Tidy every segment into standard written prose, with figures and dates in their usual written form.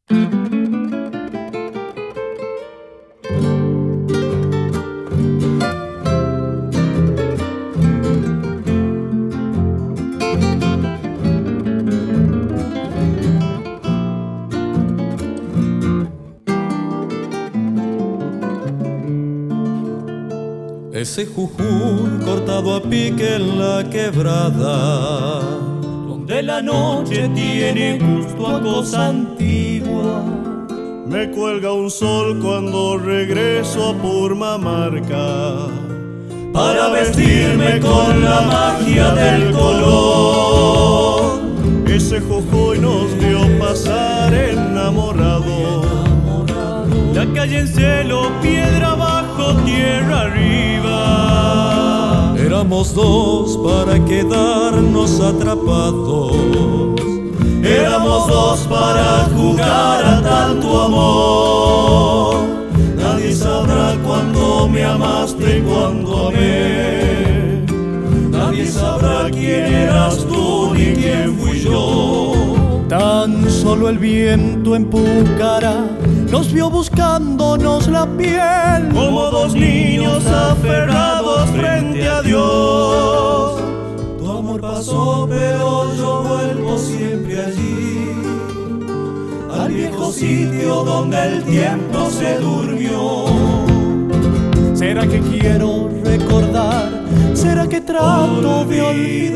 Ese Jujuy cortado a pique en la quebrada, donde la noche tiene gusto a cosa antigua. Me cuelga un sol cuando regreso a Purmamarca, para vestirme con la magia del color. Ese Jujuy nos vio pasar enamorados, la calle en celo, piedra abajo, tierra arriba. Éramos dos para quedarnos atrapados, éramos dos para jugar a tanto amor. Nadie sabrá cuándo me amaste y cuándo amé. Nadie sabrá quién eras tú ni quién fui yo. Tan solo el viento en Pucará nos vio buscándonos la piel, como dos niños aferrados frente a Dios. Tu amor pasó, pero yo vuelvo siempre allí, al viejo sitio donde el tiempo se durmió. ¿Será que quiero recordar? ¿Será que trato de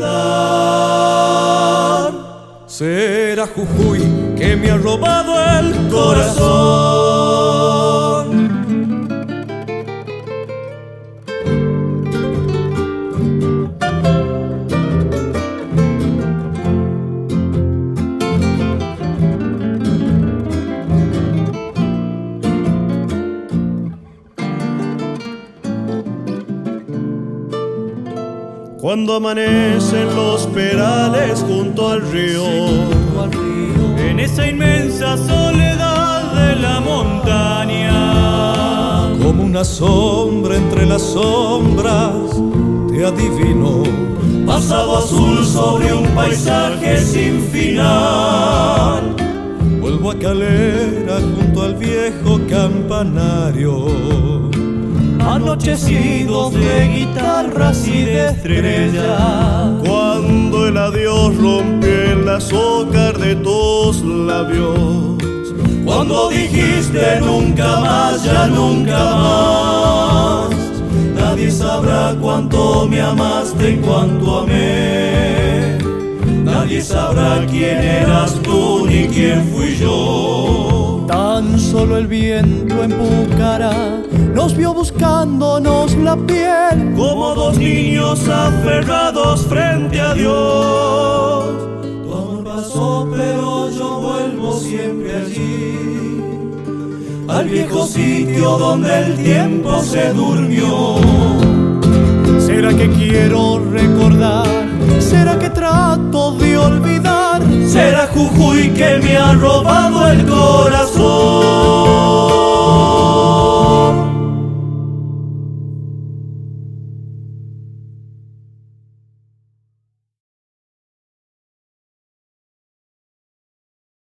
olvidar? Será Jujuy que me ha robado el corazón. cuando amanecen los perales junto al río, en esa inmensa soledad de la montaña, como una sombra entre las sombras te adivino, pasado azul sobre un paisaje sin final. Vuelvo a Calera junto al viejo campanario, anochecidos de guitarras y de estrellas. cuando el adiós rompe el azúcar de tus labios, Cuando dijiste nunca más, ya nunca más. Nadie sabrá cuánto me amaste y cuánto amé. Nadie sabrá quién eras tú ni quién fui yo. Tan solo el viento en Pucará nos vio buscándonos la piel, como dos niños aferrados frente a Dios. Tu amor pasó, pero yo vuelvo siempre allí, al viejo sitio donde el tiempo se durmió. ¿Será que quiero recordar? ¿Será que trato de olvidar? Será Jujuy que me ha robado el corazón.